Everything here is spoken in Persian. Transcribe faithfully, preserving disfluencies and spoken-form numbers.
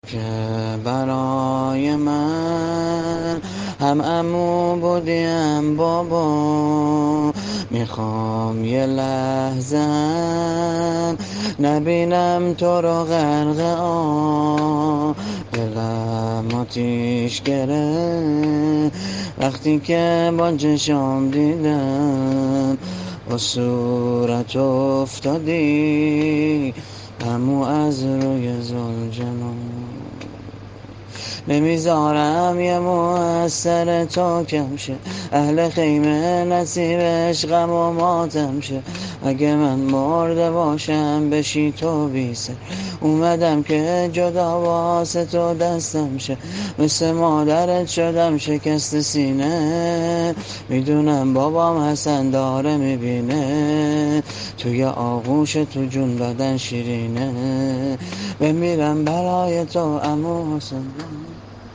که برای من هم عمو بودی هم بابا. میخوام یه لحظه هم نبینم تو رو غرق آب. دلم آتیش گرفت وقتی که با چشام دیدم با صورت افتادی عمو از روی زلجنون. نمیذارم یه مو از سر تو کم شه، اهل خیمه نصیبش غم و ماتم شه. اگه من مرده باشم بشی تو بی سر، اومدم که جدا واسه تو دستم شه. مثل مادرت شدم شکست سینه، میدونم بابام حسن داره میبینه. توی آغوش تو جون دادن شیرینه، بمیرم برای تو عمو حسین.